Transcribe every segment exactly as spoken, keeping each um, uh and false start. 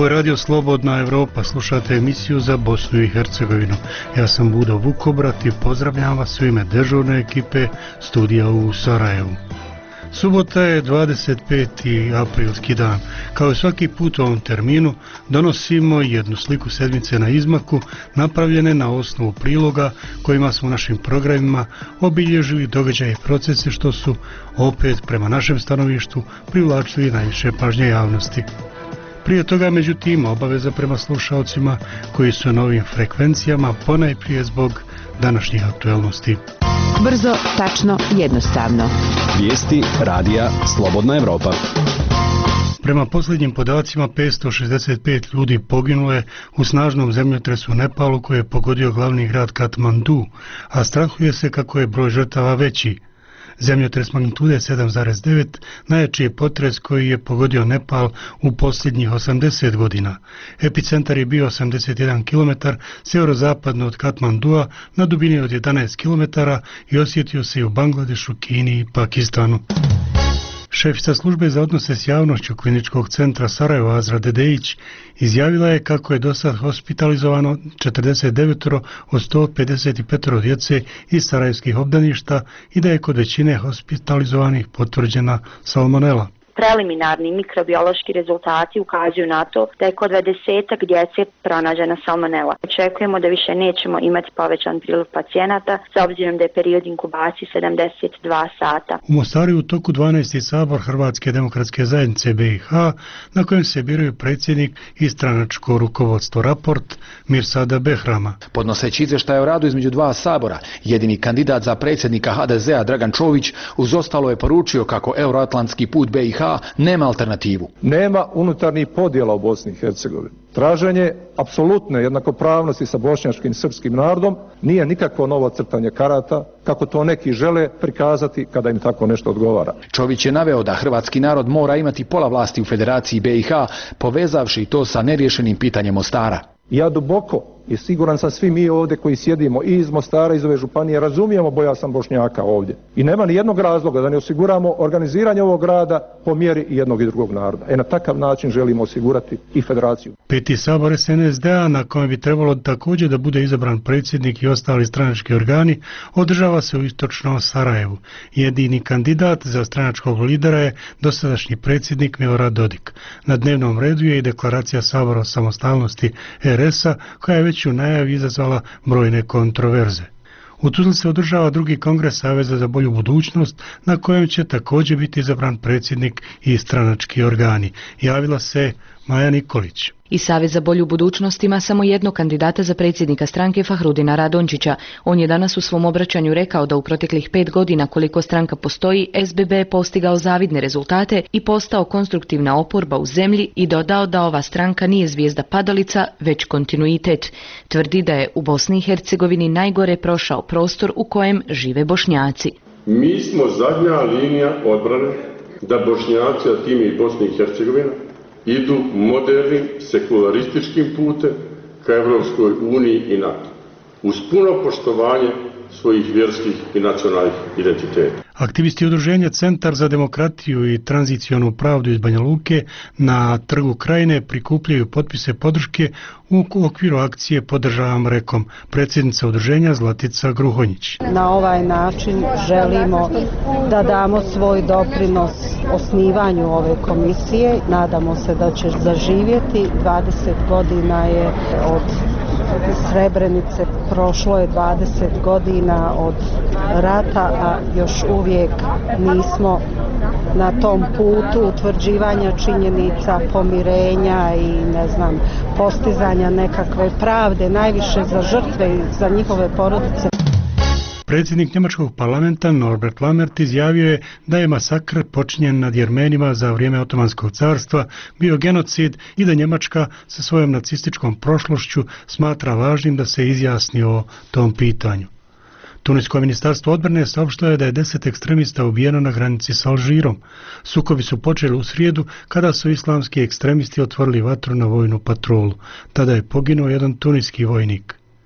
Ovo je Radio Slobodna Evropa, slušate emisiju za Bosnu i Hercegovinu. Ja sam Budo Vukobrat i pozdravljam vas u ime dežurne ekipe studija u Sarajevu. Subota je dvadeset peti aprilski dan. Kao i svaki put u ovom terminu donosimo jednu sliku sedmice na izmaku, napravljene na osnovu priloga kojima smo u našim programima obilježili događaje i procese što su opet prema našem stanovištu privlačili najviše pažnje javnosti. Prije toga, međutim, obaveza prema slušalcima koji su na ovim frekvencijama, ponajprije zbog današnjih aktualnosti. Brzo, tačno, jednostavno. Vijesti radija Slobodna Evropa. Prema posljednjim podacima, petsto šezdeset pet ljudi poginulo je u snažnom zemljotresu u Nepalu koji je pogodio glavni grad Katmandu, a strahuje se kako je broj žrtava veći. Zemljotres magnitude sedam zarez devet najjači je potres koji je pogodio Nepal u posljednjih osamdeset godina. Epicentar je bio osamdeset jedan kilometar sjeverozapadno od Katmandua na dubini od jedanaest kilometara i osjetio se i u Bangladešu, Kini i Pakistanu. Šefica službe za odnose s javnošću Kliničkog centra Sarajevo Azra Dedejić izjavila je kako je do sad hospitalizovano četrdeset devet od sto pedeset pet djece iz sarajevskih obdaništa i da je kod većine hospitalizovanih potvrđena salmonela. Preliminarni mikrobiološki rezultati ukazuju na to da je kod dvadesetak djece pronađena salmonela. Očekujemo da više nećemo imati povećan priliv pacijenata s obzirom da je period inkubacije sedamdeset dva sata. U Mostaru je u toku dvanaesti sabor Hrvatske demokratske zajednice B i H na kojem se biraju predsjednik i stranačko rukovodstvo. Raport Mirsada Behrama. Podnoseći izvještaj o radu između dva sabora, jedini kandidat za predsjednika H D Z-a Dragan Čović uz ostalo je poručio kako euroatlantski put B i H nema alternativu. Nema unutarnjih podjela u Bosni i Hercegovini. Traženje apsolutne jednakopravnosti sa bošnjačkim srpskim narodom nije nikakvo novo crtanje karata, kako to neki žele prikazati kada im tako nešto odgovara. Čović je naveo da hrvatski narod mora imati pola vlasti u Federaciji B i H, povezavši to sa neriješenim pitanjem Mostara. Ja duboko i siguran sam svi mi ovdje koji sjedimo i iz Mostara, iz ove županije, razumijemo bojasan Bošnjaka ovdje. I nema ni jednog razloga da ne osiguramo organiziranje ovog grada po mjeri jednog i drugog naroda. E na takav način želimo osigurati i federaciju. Peti sabor S N S D-a, na kojem bi trebalo također da bude izabran predsjednik i ostali stranački organi, održava se u istočnom Sarajevu. Jedini kandidat za stranačkog lidera je dosadašnji predsjednik Milorad Dodik. Na dnevnom redu je i deklaracija Sabora o samostalnosti R S-a, koja je već u najavi izazvala brojne kontroverze. U Tuzli se održava drugi kongres Saveza za bolju budućnost, na kojem će također biti izabran predsjednik i stranački organi. Javila se Maja Nikolić. I Savez za bolju budućnost ima samo jednog kandidata za predsjednika stranke, Fahrudina Radončića. On je danas u svom obraćanju rekao da u proteklih pet godina koliko stranka postoji, S B B je postigao zavidne rezultate i postao konstruktivna oporba u zemlji i dodao da ova stranka nije zvijezda padalica, već kontinuitet. Tvrdi da je u Bosni i Hercegovini najgore prošao prostor u kojem žive Bošnjaci. Mi smo zadnja linija odbrane da Bošnjaci, a time i Bosni i Hercegovina, idu modernim, sekularističkim putem ka Evropskoj uniji i NATO, uz puno poštovanje svojih vjerskih i nacionalnih identiteta. Aktivisti udruženja Centar za demokratiju i tranzicionu pravdu iz Banja Luke na Trgu Krajine prikupljaju potpise podrške u okviru akcije Podržavam Rekom. Predsjednica udruženja Zlatica Gruhonjić. Na ovaj način želimo da damo svoj doprinos osnivanju ove komisije. Nadamo se da će zaživjeti. dvadeset godina je od Srebrenice, prošlo je dvadeset godina od rata, a još uvijek nismo na tom putu utvrđivanja činjenica, pomirenja i ne znam, postizanja nekakve pravde, najviše za žrtve i za njihove porodice. Predsjednik njemačkog parlamenta Norbert Lammert izjavio je da je masakr počinjen nad Jermenima za vrijeme Otomanskog carstva bio genocid i da Njemačka sa svojom nacističkom prošlošću smatra važnim da se izjasni o tom pitanju. Tunisko ministarstvo odbrane saopštilo je da je deset ekstremista ubijeno na granici s Alžirom. Sukobi su počeli u srijedu kada su islamski ekstremisti otvorili vatru na vojnu patrolu. Tada je poginuo jedan tuniski vojnik.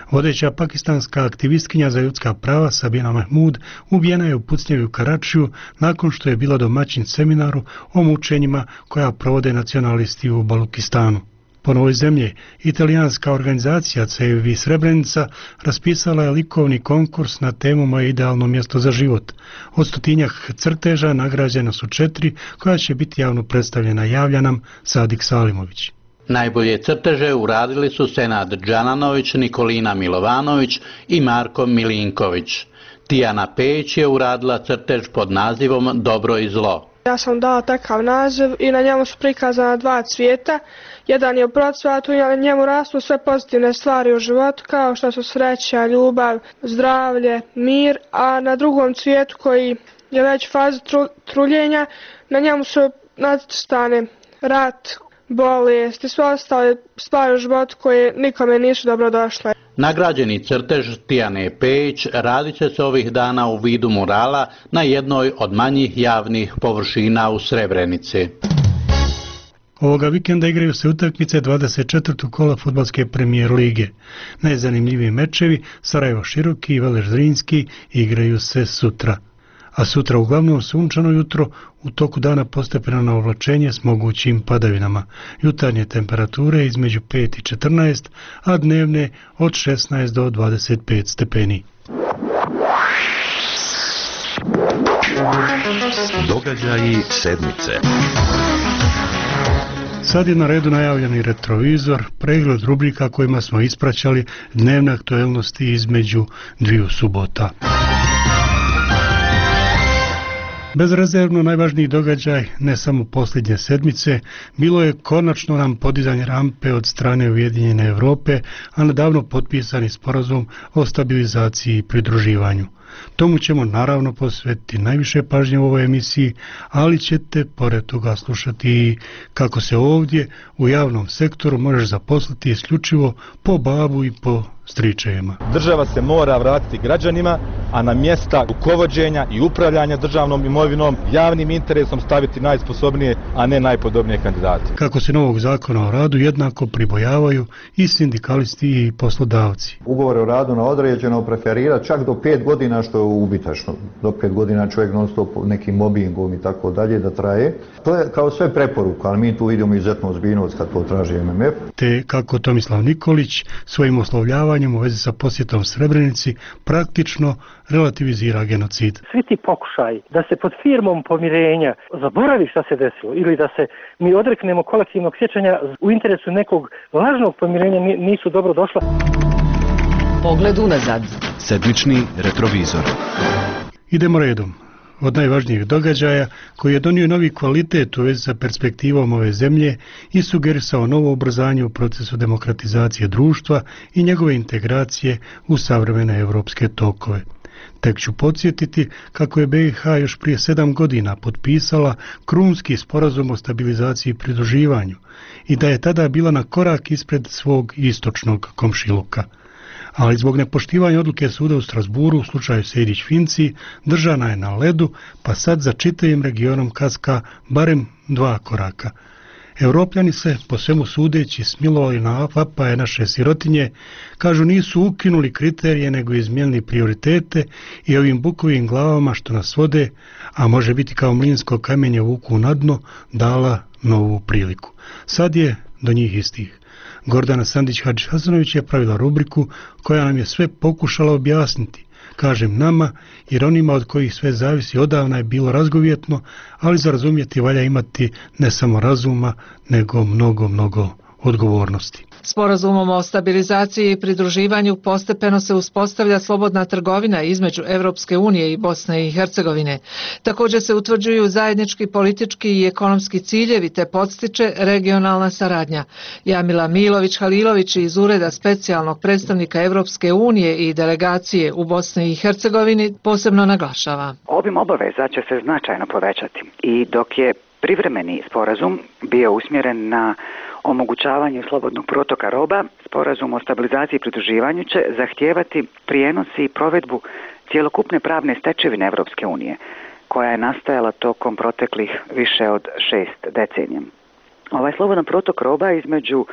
Vodeća pakistanska aktivistkinja za ljudska prava Sabina Mahmud ubijena je u pucnjevi u Karačiju nakon što je bila domaćin seminaru o mučenjima koja provode nacionalisti u Balukistanu. Po novoj zemlji, italijanska organizacija C V V Srebrenica raspisala je likovni konkurs na temu Moje idealno mjesto za život. Od stotinjak crteža nagrađena su četiri koja će biti javno predstavljena, javlja nam Sadik Salimović. Najbolje crteže uradili su Senad Džananović, Nikolina Milovanović i Marko Milinković. Tijana Pejić je uradila crtež pod nazivom Dobro i zlo. Ja sam dala takav naziv i na njemu su prikazana dva cvijeta. Jedan je u procvatu i na njemu rastu sve pozitivne stvari u životu kao što su sreća, ljubav, zdravlje, mir, a na drugom cvijetu koji je već faza tru, truljenja, na njemu su nacrtane rat, bolest i sve ostale stvari u životu koje nikome nisu dobro došle. Nagrađeni crtež Tijane Pejić radit će se ovih dana u vidu murala na jednoj od manjih javnih površina u Srebrenici. Ovoga vikenda igraju se utakmice dvadeset četvrtog kola fudbalske premijer lige. Najzanimljiviji mečevi Sarajevo Široki i Veleš Zrinski igraju se sutra. A sutra uglavnom sunčano jutro, u toku dana postepeno na ovlačenje s mogućim padavinama. Jutarnje temperature između pet i četrnaest, a dnevne od šesnaest do dvadeset pet stepeni. Događaji sedmice. Sad je na redu najavljeni retrovizor, pregled rubrika kojima smo ispraćali dnevne aktuelnosti između dviju subota. Bezrezervno najvažniji događaj, ne samo posljednje sedmice, bilo je konačno nam podizanje rampe od strane Ujedinjene Europe, a nedavno potpisani sporazum o stabilizaciji i pridruživanju. Tomu ćemo naravno posvetiti najviše pažnje u ovoj emisiji, ali ćete pored toga slušati i kako se ovdje u javnom sektoru možeš zaposliti isključivo po babu i po stričevima. Država se mora vratiti građanima, a na mjesta rukovođenja i upravljanja državnom imovinom, javnim interesom staviti najsposobnije, a ne najpodobnije kandidate. Kako se novog zakona o radu jednako pribojavaju i sindikalisti i poslodavci. Ugovor o radu na određeno preferira čak do pet godina, što je ubitačno. Do pet godina čovjek non stop nekim mobbingom i tako dalje da traje. To je kao sve preporuka, ali mi tu vidimo izuzetno ozbiljnost kad to traži M M F. Te kako Tomislav Nikolić svojim oslovljavanjem u vezi sa posjetom Srebrenici praktično relativizira genocid. Svi ti pokušaj da se pod firmom pomirenja zaboravi šta se desilo ili da se mi odreknemo kolektivnog sjećanja u interesu nekog lažnog pomirenja nisu dobro došla. Pogled unazad. Sedmični retrovizor. Idemo redom. Od najvažnijih događaja koji je donio novi kvalitet u vezi sa perspektivom ove zemlje i sugerisao novo ubrzanje u procesu demokratizacije društva i njegove integracije u savremene evropske tokove. Tek ću podsjetiti kako je B i H još prije sedam godina potpisala krunski sporazum o stabilizaciji i pridruživanju i da je tada bila na korak ispred svog istočnog komšiluka. Ali zbog nepoštivanja odluke suda u Strasburu u slučaju Sejdić-Finci držana je na ledu, pa sad za čitavim regionom kaska barem dva koraka. Europljani se, po svemu sudeći, smilovali na vapaje naše sirotinje, kažu nisu ukinuli kriterije nego izmijenili prioritete i ovim bukovim glavama što nas vode, a može biti kao mlinsko kamenje vuku na dno, dala novu priliku. Sad je do njih istih. Gordana Sandić-Hadžić-Hasanović je pravila rubriku koja nam je sve pokušala objasniti. Kažem nama, jer onima od kojih sve zavisi odavna je bilo razgovjetno, ali za razumjeti valja imati ne samo razuma, nego mnogo, mnogo odgovornosti. Sporazumom o stabilizaciji i pridruživanju postepeno se uspostavlja slobodna trgovina između Europske unije i Bosne i Hercegovine. Također se utvrđuju zajednički politički i ekonomski ciljevi te podstiče regionalna saradnja. Jamila Milović-Halilović iz Ureda specijalnog predstavnika Europske unije i delegacije u Bosni i Hercegovini posebno naglašava. Obim obaveza će se značajno povećati i dok je privremeni sporazum bio usmjeren na omogućavanju slobodnog protoka roba, sporazum o stabilizaciji i pridruživanju će zahtijevati prijenos i provedbu cjelokupne pravne stečevine Europske unije, koja je nastajala tokom proteklih više od šest decenija. Ovaj slobodan protok roba između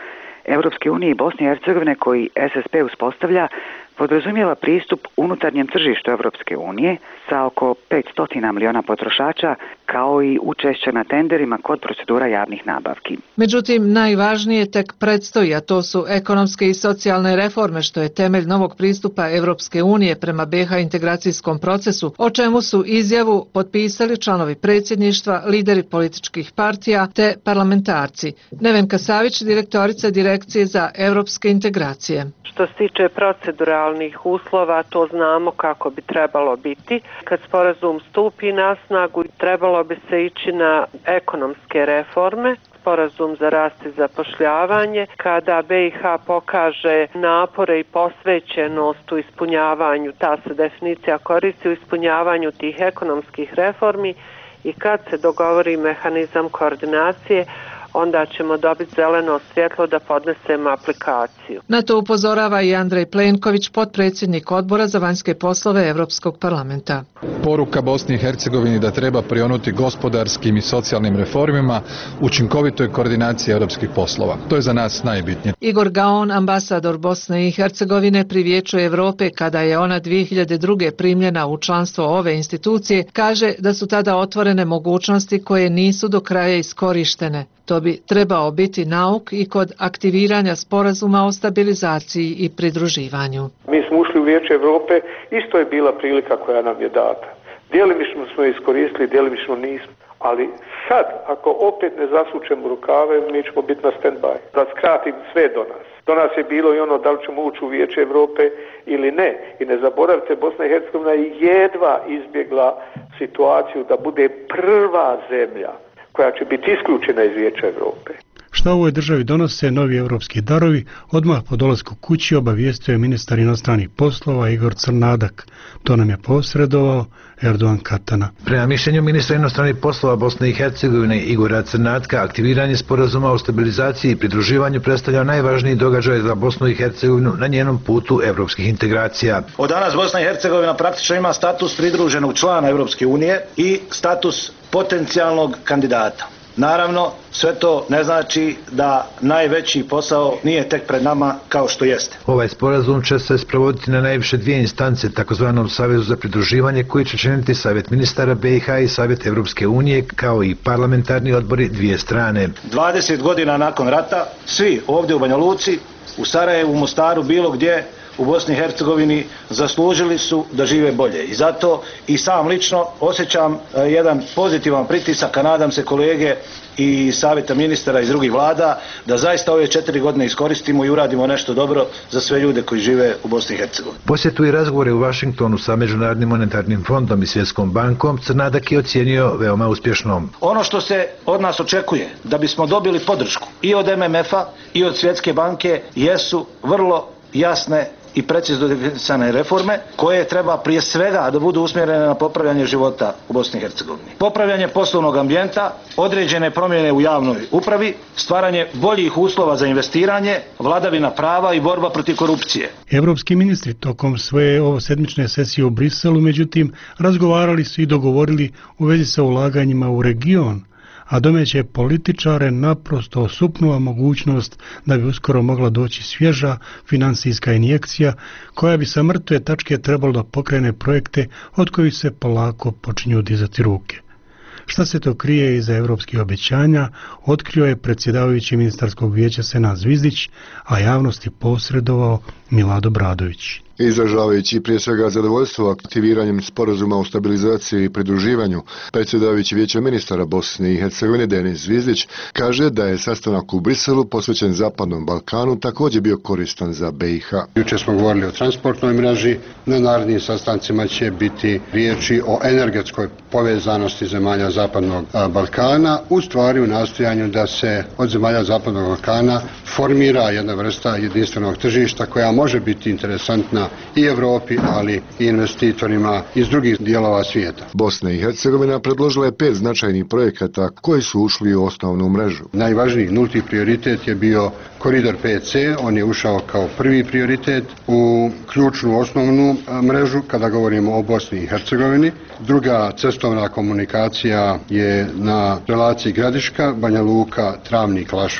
Europske unije i Bosne i Hercegovine koji S S P uspostavlja podrazumijeva pristup unutarnjem tržištu Europske unije sa oko petsto miliona potrošača, kao i učešće na tenderima kod procedura javnih nabavki. Međutim, najvažnije tek predstoji, a to su ekonomske i socijalne reforme, što je temelj novog pristupa Europske unije prema B iH integracijskom procesu, o čemu su izjavu potpisali članovi predsjedništva, lideri političkih partija te parlamentarci. Nevenka Savić, direktorica Direkcije za europske integracije. Što se tiče proceduralnih uslova, to znamo kako bi trebalo biti. Kad sporazum stupi na snagu, trebalo bi se ići na ekonomske reforme, sporazum za rast i zapošljavanje. Kada B iH pokaže napore i posvećenost u ispunjavanju, ta se definicija koristi u ispunjavanju tih ekonomskih reformi, i kad se dogovori mehanizam koordinacije, onda ćemo dobiti zeleno svjetlo da podnesemo aplikaciju. Na to upozorava i Andrej Plenković, potpredsjednik Odbora za vanjske poslove Europskog parlamenta. Poruka Bosni i Hercegovini da treba prionuti gospodarskim i socijalnim reformima, učinkovitoj koordinaciji europskih poslova. To je za nas najbitnije. Igor Gaon, ambasador Bosne i Hercegovine pri Vijeću Europe, kada je ona dvije hiljade druge primljena u članstvo ove institucije, kaže da su tada otvorene mogućnosti koje nisu do kraja iskorištene. To bi trebao biti nauk i kod aktiviranja sporazuma o stabilizaciji i pridruživanju. Mi smo ušli u Vijeće Europe, isto je bila prilika koja nam je data. Djelimično smo je iskoristili, djelimično nismo. Ali sad, ako opet ne zasučemo rukave, mi ćemo biti na stand-by. Da skratim sve do nas. Do nas je bilo i ono da li ćemo ući u Vijeće Europe ili ne. I ne zaboravite, Bosna i Hercegovina je jedva izbjegla situaciju da bude prva zemlja koja će biti isključena iz Vijeća Europe. Šta u ovoj državi donose novi europski darovi, odmah po dolasku kući obavijestio je ministar inostranih poslova Igor Crnadak. To nam je posredovao Erdogan Katana. Prema mišljenju ministra inostranih poslova Bosne i Hercegovine Igora Crnatka, aktiviranje sporazuma o stabilizaciji i pridruživanju predstavlja najvažniji događaj za Bosnu i Hercegovinu na njenom putu evropskih integracija. Od danas Bosna i Hercegovina praktično ima status pridruženog člana Europske unije i status potencijalnog kandidata. Naravno, sve to ne znači da najveći posao nije tek pred nama kao što jeste. Ovaj sporazum će se sprovoditi na najviše dvije instance, takozvanom Savezu za pridruživanje, koji će činiti Savjet ministara B iH i Savjet Europske unije, kao i parlamentarni odbori dvije strane. dvadeset godina nakon rata, svi ovdje u Banja Luci, u Sarajevu, u Mostaru, bilo gdje u Bosni i Hercegovini zaslužili su da žive bolje. I zato i sam lično osjećam jedan pozitivan pritisak, a nadam se kolege i savjeta ministara iz drugih vlada, da zaista ove četiri godine iskoristimo i uradimo nešto dobro za sve ljude koji žive u Bosni i Hercegovini. Posjetu i razgovore u Vašingtonu sa Međunarodnim monetarnim fondom i Svjetskom bankom Crnadak je ocijenio veoma uspješnom. Ono što se od nas očekuje da bismo dobili podršku i od M M F-a i od Svjetske banke jesu vrlo jasne i precizno definisane reforme koje treba prije svega da budu usmjerene na popravljanje života u Bosni i Hercegovini. Popravljanje poslovnog ambijenta, određene promjene u javnoj upravi, stvaranje boljih uslova za investiranje, vladavina prava i borba protiv korupcije. Evropski ministri tokom svoje ovosedmične sesije u Briselu, međutim, razgovarali su i dogovorili u vezi sa ulaganjima u region, a domaće političare naprosto osupnula mogućnost da bi uskoro mogla doći svježa financijska injekcija koja bi sa mrtve tačke trebalo da pokrene projekte od kojih se polako počinju dizati ruke. Šta se to krije iza evropskih obećanja, otkrio je predsjedavajući ministarskog vijeća Senad Zvizdić, a javnosti posredovao Milado Bradović. Izražavajući prije svega zadovoljstvo aktiviranjem sporazuma o stabilizaciji i pridruživanju, predsjedavajući vijeća ministara Bosne i Hercegovine Denis Zvizdić kaže da je sastanak u Briselu posvećen Zapadnom Balkanu također bio koristan za B iH. Jučer smo govorili o transportnoj mreži, na narednim sastancima će biti riječi o energetskoj povezanosti zemalja Zapadnog Balkana, u stvari u nastojanju da se od zemalja Zapadnog Balkana formira jedna vrsta jedinstvenog tržišta koja može biti interesantna i Europi, ali i investitorima iz drugih dijelova svijeta. Bosna i Hercegovina predložila je pet značajnih projekata koji su ušli u osnovnu mrežu. Najvažniji nulti prioritet je bio koridor P C, on je ušao kao prvi prioritet u ključnu osnovnu mrežu kada govorimo o Bosni i Hercegovini. Druga cestovna komunikacija je na relaciji Gradiška, Banja Luka, Travnik, Klašva.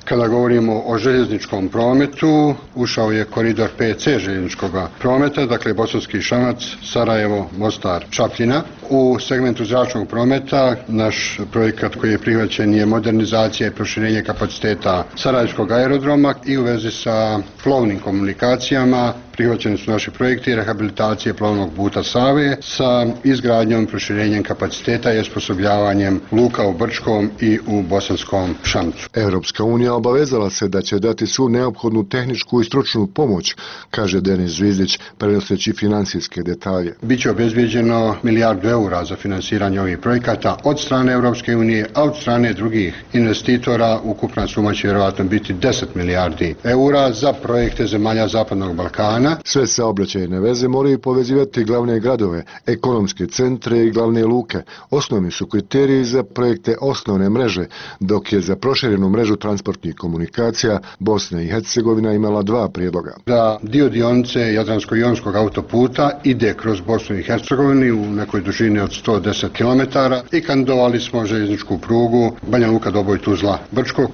Kada govorimo o željezničkom prometu, ušao je koridor P C željezničkog prometa, dakle Bosanski Šamac, Sarajevo, Mostar, Čapljina. U segmentu zračnog prometa naš projekat koji je prihvaćen je modernizacija i proširenje kapaciteta Sarajevskog aerodroma i u vezi sa plovnim komunikacijama prihvaćeni su naši projekti rehabilitacije plovnog puta Save sa izgradnjom i proširenjem kapaciteta i osposobljavanjem luka u Brčkom i u Bosanskom Šamcu. Europska unija obavezala se da će dati svu neophodnu tehničku i stručnu pomoć, kaže Denis Zvizdić, prenoseći financijske detalje. Biće obezbeđeno milijardu eura za finansiranje ovih projekata od strane Europske unije, a od strane drugih investitora ukupna suma će vjerojatno biti deset milijardi eura za projekte zemalja Zapadnog Balkana. Sve saobraćajne veze moraju povezivati glavne gradove, ekonomske centre i glavne luke. Osnovni su kriteriji za projekte osnovne mreže, dok je za proširenu mrežu transportnih komunikacija Bosna i Hercegovina imala dva prijedloga. Da dio dionice Jadransko-jonskog autoputa ide kroz Bosnu i Hercegovinu u nekoj dužini od sto deset kilometara i kandidovali smo željezničku prugu Banja Luka, Doboj, Tuzla, Brčko.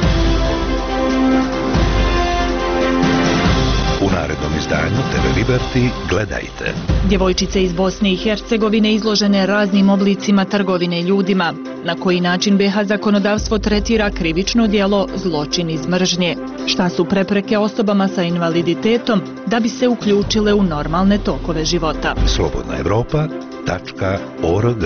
U narednom izdanju T V Liberty gledajte. Djevojčice iz Bosne i Hercegovine izložene raznim oblicima trgovine ljudima. Na koji način B H zakonodavstvo tretira krivično djelo zločin iz mržnje? Šta su prepreke osobama sa invaliditetom da bi se uključile u normalne tokove života? slobodna evropa tačka org.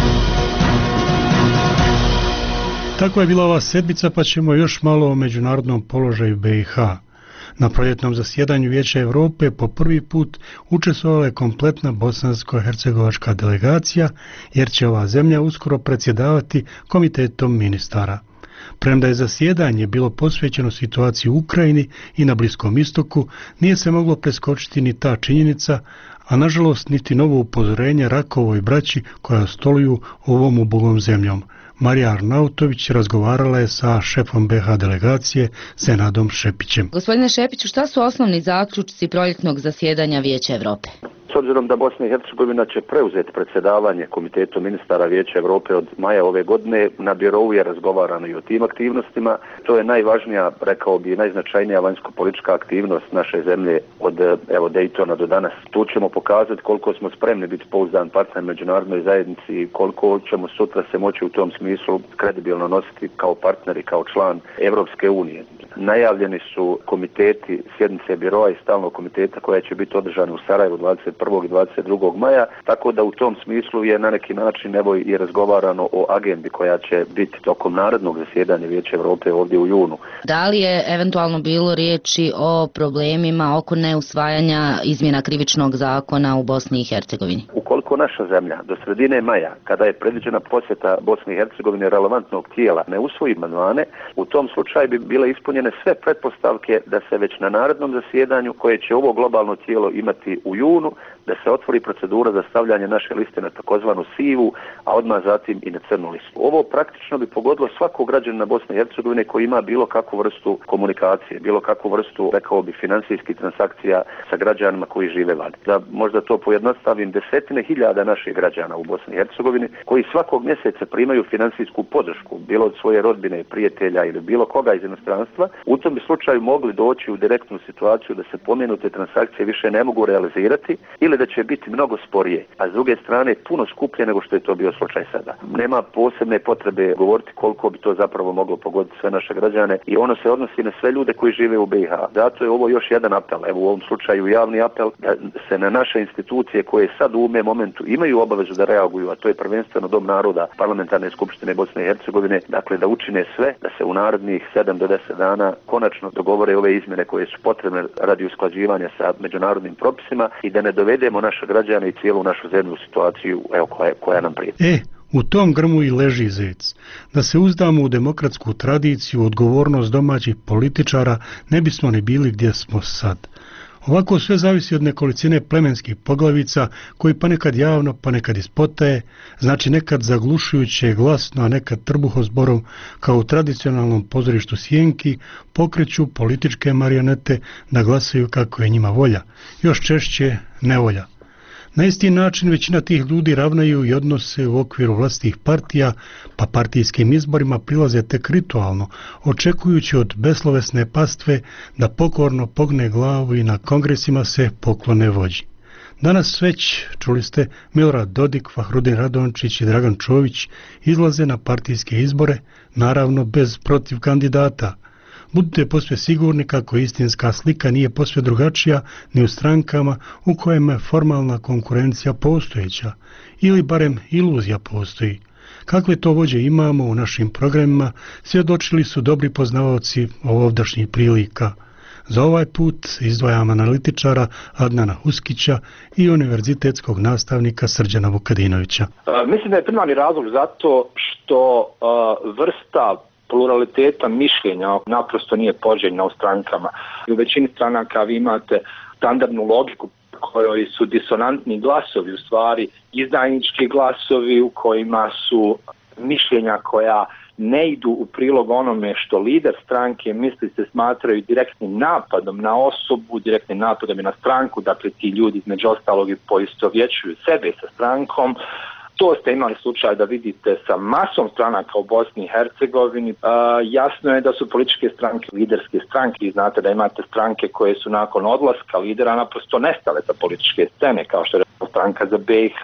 Tako je bila ova sedmica, pa ćemo još malo o međunarodnom položaju B i H. Na proljetnom zasjedanju Vijeća Europe po prvi put učestvovala je kompletna bosansko-hercegovačka delegacija, jer će ova zemlja uskoro predsjedavati komitetom ministara. Premda je zasjedanje bilo posvećeno situaciji u Ukrajini i na Bliskom istoku, nije se moglo preskočiti ni ta činjenica, a nažalost niti novo upozorenje Rakovoj braći koja stoluju ovom ubogom zemljom. Marija Arnautović razgovarala je sa šefom B H delegacije Senadom Šepićem. Gospodine Šepiću, šta su osnovni zaključci proljetnog zasjedanja Vijeća Europe? S obzirom da Bosna i Hercegovina će preuzeti predsjedavanje Komitetom ministara Vijeća Europe od maja ove godine, na birou je razgovarano i o tim aktivnostima. To je najvažnija, rekao bi, najznačajnija vanjsko-politička aktivnost naše zemlje od evo Daytona do danas. Tu ćemo pokazati koliko smo spremni biti pouzdan partner međunarodnoj zajednici i koliko ćemo sutra se moći u tom smislu kredibilno nositi kao partner i kao član Europske unije. Najavljeni su komiteti, sjednice biroa i stalnog komiteta koja će biti održana u Sarajevu dvadeset prvog i dvadeset drugog maja, tako da u tom smislu je na neki način evo i razgovarano o agendi koja će biti tokom narednog zasjedanja Vijeća Europe ovdje u junu. Da li je eventualno bilo riječi o problemima oko neusvajanja izmjena krivičnog zakona u Bosni i Hercegovini? Ukoliko naša zemlja do sredine maja, kada je predviđena posjeta Bosne i Hercegovine relevantnog tijela, ne usvoji amandmane, u tom slučaju bi bile ispunjene sve pretpostavke da se već na narednom zasjedanju, koje će ovo globalno tijelo imati u junu, da se otvori procedura za stavljanje naše liste na takozvanu sivu, a odmah zatim i na crnu listu. Ovo praktično bi pogodilo svakog građanina Bosne i Hercegovine koji ima bilo kakvu vrstu komunikacije, bilo kakvu vrstu, rekao bi, financijskih transakcija sa građanima koji žive vani. Da možda to pojednostavim, desetine hiljada naših građana u Bosni i Hercegovini koji svakog mjeseca primaju financijsku podršku, bilo od svoje rodbine, prijatelja ili bilo koga iz inostranstva, u tom bi slučaju mogli doći u direktnu situaciju da se pomenute transakcije više ne mogu realizirati ili da će biti mnogo sporije, a s druge strane puno skuplje nego što je to bio slučaj sada. Nema posebne potrebe govoriti koliko bi to zapravo moglo pogoditi sve naše građane i ono se odnosi na sve ljude koji žive u B i H. Zato je ovo još jedan apel, evo u ovom slučaju javni apel, da se na naše institucije koje sad u ovome momentu imaju obavezu da reaguju, a to je prvenstveno Dom naroda Parlamentarne skupštine Bosne i Hercegovine, dakle da učine sve da se u narednih sedam do deset dana konačno dogovore ove izmjene koje su potrebne radi usklađivanja sa međunarodnim propisima i da ne dovedemo naše građane i cijelu našu zemlju u situaciju evo, koja, koja nam prijeti. E, u tom grmu i leži zec. Da se uzdamo u demokratsku tradiciju, odgovornost domaćih političara, ne bismo ni bili gdje smo sad. Ovako sve zavisi od nekolicine plemenskih poglavica koji pa nekad javno, pa nekad ispotaje, znači nekad zaglušujuće glasno, a nekad trbuhozborom, kao u tradicionalnom pozorištu sjenki, pokreću političke marionete da glasaju kako je njima volja, još češće nevolja. Na isti način većina tih ljudi ravnaju i odnose u okviru vlastitih partija, pa partijskim izborima prilaze tek ritualno, očekujući od beslovesne pastve da pokorno pogne glavu i na kongresima se poklone vođi. Danas već, čuli ste, Milorad Dodik, Fahrudin Radončić i Dragan Čović izlaze na partijske izbore, naravno bez protiv kandidata. Budite posve sigurni kako istinska slika nije posve drugačija ni u strankama u kojima je formalna konkurencija postojeća, ili barem iluzija postoji. Kakve to vođe imamo u našim programima, svjedočili su dobri poznavaoci ovdašnjih prilika. Za ovaj put izdvajam analitičara Adnana Huskića i univerzitetskog nastavnika Srđana Vukadinovića. Uh, mislim da je primarni razlog zato što uh, vrsta pluraliteta mišljenja naprosto nije poželjna u strankama. U većini stranaka vi imate standardnu logiku kojoj su disonantni glasovi, u stvari izdajnički glasovi u kojima su mišljenja koja ne idu u prilog onome što lider stranke misli se smatraju direktnim napadom na osobu, direktnim napadom i na stranku, dakle ti ljudi između ostalog i poistovjećuju sebe sa strankom. To ste imali slučaj da vidite sa masom stranaka u Bosni i Hercegovini. Uh, jasno je da su političke stranke liderske stranke i znate da imate stranke koje su nakon odlaska lidera naprosto nestale sa političke scene, kao što je stranka za B i H.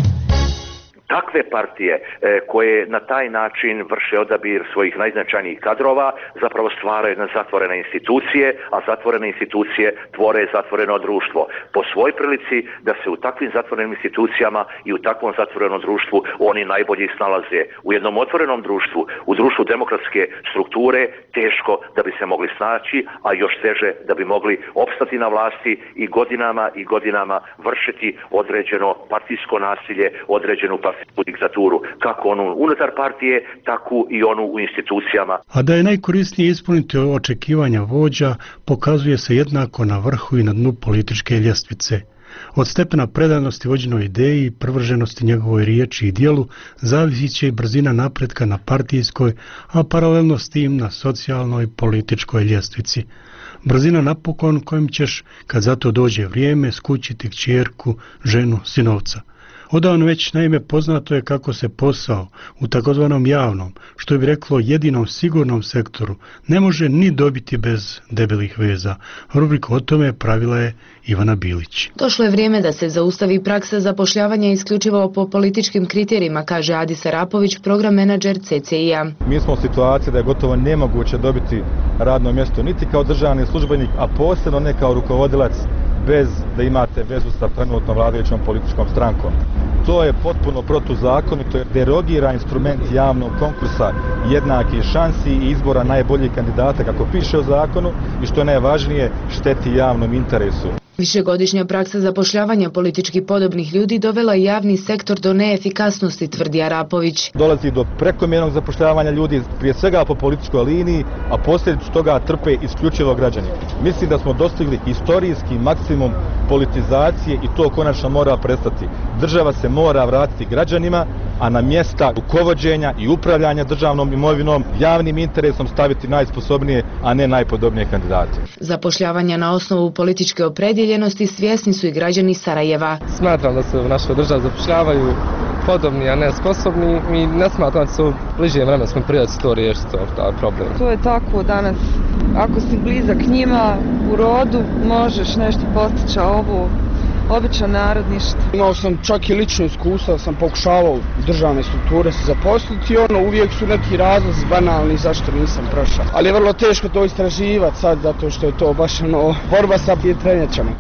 Takve partije e, koje na taj način vrše odabir svojih najznačajnijih kadrova zapravo stvaraju jedne zatvorene institucije, a zatvorene institucije tvore zatvoreno društvo. Po svoj prilici da se u takvim zatvorenim institucijama i u takvom zatvorenom društvu oni najbolje snalaze. U jednom otvorenom društvu, u društvu demokratske strukture, teško da bi se mogli snaći, a još teže da bi mogli opstati na vlasti i godinama i godinama vršiti određeno partijsko nasilje, određenu partijsku u diktaturu, kako onu unutar partije, tako i onu u institucijama. A da je najkorisnije ispuniti očekivanja vođa, pokazuje se jednako na vrhu i na dnu političke ljestvice. Od stepena predanosti vođenoj ideji i privrženosti njegovoj riječi i dijelu zavisit će i brzina napretka na partijskoj, a paralelno s tim na socijalnoj političkoj ljestvici. Brzina napokon kojim ćeš, kad za to dođe vrijeme, skućiti kćerku, ženu, sinovca. Odavno već naime poznato je kako se posao u takozvanom javnom, što bi reklo jedinom sigurnom sektoru, ne može ni dobiti bez debelih veza. Rubriku o tome pravila je Ivana Bilić. Došlo je vrijeme da se zaustavi praksa zapošljavanja isključivo po političkim kriterijima, kaže Adis Arapović, program menadžer C C I-a. Mi smo u situaciji da je gotovo nemoguće dobiti radno mjesto niti kao državni službenik, a posebno ne kao rukovodilac bez da imate vezu sa trenutno vladajućom političkom strankom. To je potpuno protuzakonito jer derogira instrument javnog konkursa jednakih šansi i izbora najboljih kandidata kako piše u zakonu i što je najvažnije šteti javnom interesu. Višegodišnja praksa zapošljavanja politički podobnih ljudi dovela je javni sektor do neefikasnosti, tvrdi Arapović. Dolazi do prekomjernog zapošljavanja ljudi, prije svega po političkoj liniji, a posljedicu toga trpe isključivo građani. Mislim da smo dostigli historijski maksimum politizacije i to konačno mora prestati. Država se mora vratiti građanima, a na mjesta rukovođenja i upravljanja državnom imovinom, javnim interesom staviti najsposobnije, a ne najpodobnije kandidate. Zapošljavanja na osnovu političke opredjeljenosti svjesni su i građani Sarajeva. Smatram da se u našoj državi zapošljavaju podobni, a ne sposobni. Mi ne smatram da se u bližem vremenskom periodu to riješiti taj problem. To je tako danas. Ako si blizak njima u rodu, možeš nešto postići, a ovo običan narod ništa. Imao sam čak i lično iskustvo, sam pokušavao u državne strukture se zaposliti i ono uvijek su neki razlozi banalni zašto nisam prošao. Ali je vrlo teško to istraživati sad zato što je to baš ono borba sa vjetrenjačama.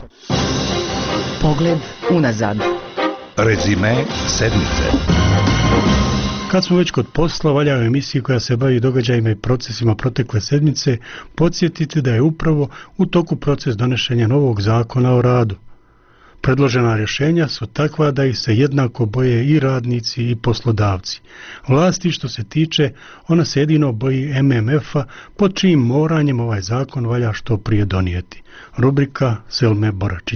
Pogled unazad. Rezime sedmice. Kad smo već kod posla, valja u emisiji koja se bavi događajima i procesima protekle sedmice, podsjetiti da je upravo u toku proces donošenja novog zakona o radu. Predložena rješenja su takva da ih se jednako boje i radnici i poslodavci. Vlasti što se tiče, ona se jedino boji M M F-a, pod čijim moranjem ovaj zakon valja što prije donijeti. Rubrika Selme Boračić.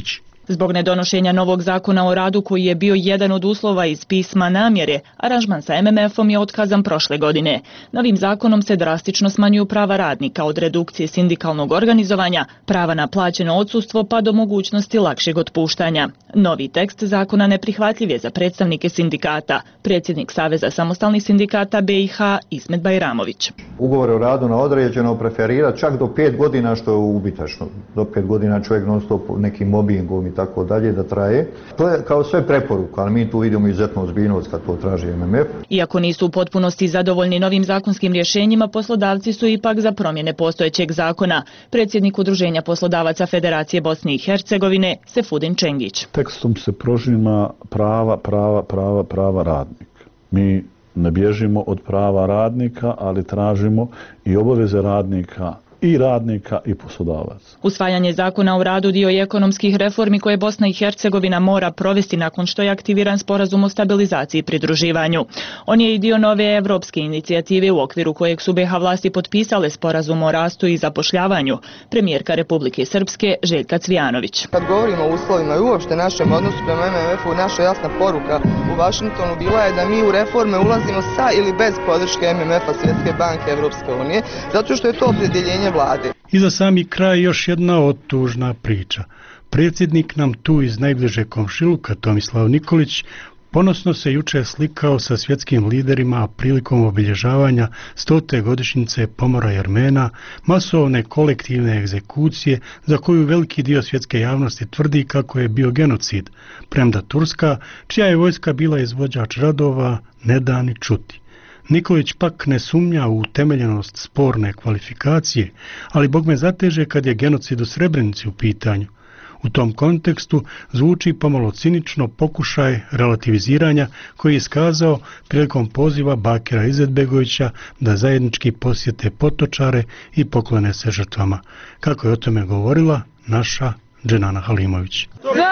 Zbog nedonošenja novog zakona o radu koji je bio jedan od uslova iz pisma namjere, aranžman sa M M F-om je otkazan prošle godine. Novim zakonom se drastično smanjuju prava radnika od redukcije sindikalnog organizovanja, prava na plaćeno odsustvo pa do mogućnosti lakšeg otpuštanja. Novi tekst zakona neprihvatljiv je za predstavnike sindikata, predsjednik Saveza samostalnih sindikata B i H Ismet Bajramović. Ugovor o radu na određeno preferira čak do pet godina, što je ubitačno. Do pet godina čovjek non stop nekim mobbingom i tako dalje da traje. To je kao sve preporuka, ali mi tu vidimo izuzetnu ozbiljnost kad to traži M M F. Iako nisu u potpunosti zadovoljni novim zakonskim rješenjima, poslodavci su ipak za promjene postojećeg zakona. Predsjednik Udruženja poslodavaca Federacije Bosne i Hercegovine Sefudin Čengić. Tekstom se prožima prava, prava, prava, prava radnika. Mi ne bježimo od prava radnika, ali tražimo i obaveze radnika i radnika i poslodavaca. Usvajanje zakona o radu dio je ekonomskih reformi koje Bosna i Hercegovina mora provesti nakon što je aktiviran sporazum o stabilizaciji i pridruživanju. On je i dio nove evropske inicijative u okviru kojeg su B iH vlasti potpisale sporazum o rastu i zapošljavanju. Premijerka Republike Srpske Željka Cvijanović. Kad govorimo o uslovima i uopšte našem odnosu prema M M F-u, naša jasna poruka u Vašingtonu bila je da mi u reforme ulazimo sa ili bez podrške M M F-a, Svjetske banke, Evropske unije, zato što je to opredjeljenje vlade. I za sami kraj još jedna otužna priča. Predsjednik nam tu iz najbliže komšiluka Tomislav Nikolić ponosno se juče slikao sa svjetskim liderima prilikom obilježavanja stote godišnjice pomora Jermena, masovne kolektivne egzekucije za koju veliki dio svjetske javnosti tvrdi kako je bio genocid, premda Turska, čija je vojska bila izvođač radova, ne da ni čuti. Nikolić pak ne sumnja u utemeljenost sporne kvalifikacije, ali bogme zateže kad je genocid u Srebrenici u pitanju. U tom kontekstu zvuči pomalo cinično pokušaj relativiziranja koji je iskazao prilikom poziva Bakira Izetbegovića da zajednički posjete Potočare i poklone se žrtvama, kako je o tome govorila naša Dženana Halimović.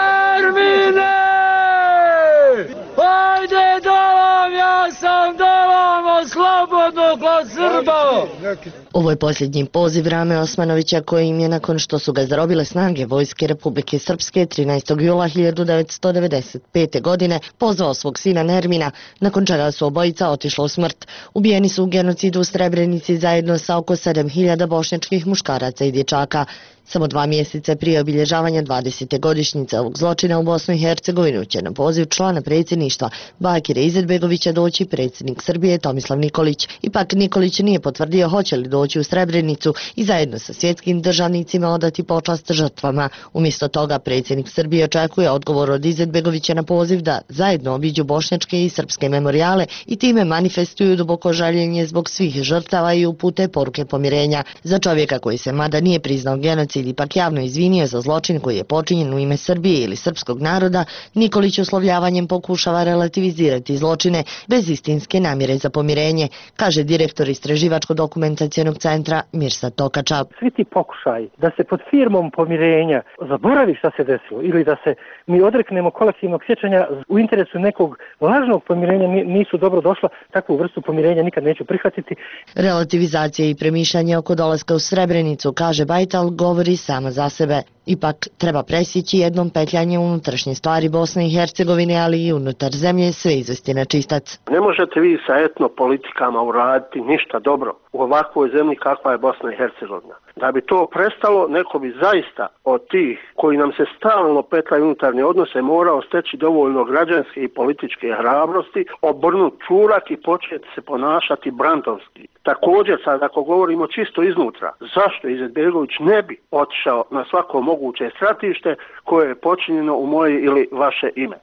Termine! Ajde dolam, ja sam dolam, slobodno kod Srba! Ovo je posljednji poziv Rame Osmanovića koji im je nakon što su ga zarobile snage Vojske Republike Srpske trinaestog jula hiljadu devetsto devedeset pete. godine pozvao svog sina Nermina, nakon čega su obojica otišla u smrt. Ubijeni su u genocidu u Srebrenici zajedno sa oko sedam hiljada bošnjačkih muškaraca i dječaka. Samo dva mjeseca prije obilježavanja dvadesete godišnjice ovog zločina u Bosnu i Hercegovinu će na poziv člana predsjedništva Bakira Izetbegovića doći predsjednik Srbije Tomislav Nikolić. Ipak Nikolić nije potvrdio hoće li doći u Srebrenicu i zajedno sa svjetskim državnicima odati počast žrtvama. Umjesto toga predsjednik Srbije očekuje odgovor od Izetbegovića na poziv da zajedno obiđu bošnjačke i srpske memorijale i time manifestuju duboko žaljenje zbog svih žrtava i upute poruke pomirenja. Za čovjeka koji se mada nije priznao genocid ipak javno izvinio za zločin koji je počinjen u ime Srbije ili srpskog naroda, Nikolić oslovljavanjem pokušava relativizirati zločine bez istinske namjere za pomirenje, kaže direktor istraživačko-dokumentacionog centra Mirsad Tokača. Svi ti pokušaji da se pod firmom pomirenja zaboravi šta se desilo ili da se mi odreknemo kolektivnog sjećanja u interesu nekog lažnog pomirenja nisu dobro došla, takvu vrstu pomirenja nikad neću prihvatiti. Relativizacija i premišljanje oko dolaska u Srebrenicu, kaže Bajtal, govori sama za sebe. Ipak treba presjeći jednom petljanje unutrašnje stvari Bosne i Hercegovine, ali i unutar zemlje sve izvesti na čistac. Ne možete vi sa etno politikama uraditi ništa dobro u ovakvoj zemlji kakva je Bosna i Hercegovina. Da bi to prestalo, neko bi zaista od tih koji nam se stalno petljaju unutarnje odnose morao steći dovoljno građanske i političke hrabrosti, obrnuti čurak i početi se ponašati brandovski. Također, sad ako govorimo čisto iznutra, zašto Izetbegović ne bi otišao na svako moguće stratište koje je počinjeno u moje ili vaše ime?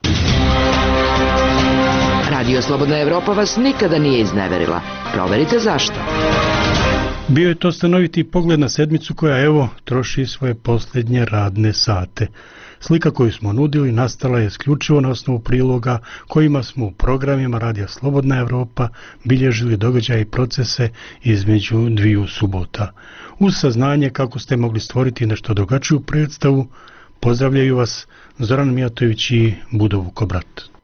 Radio Slobodna Evropa vas nikada nije izneverila. Proverite zašto. Bio je to stanoviti pogled na sedmicu koja evo troši svoje posljednje radne sate. Slika koju smo nudili nastala je isključivo na osnovu priloga kojima smo u programima Radija Slobodna Evropa bilježili događaje i procese između dviju subota. Uz saznanje kako ste mogli stvoriti nešto drugačiju predstavu, pozdravljaju vas Zoran Mijatović i Budo Vukobrat.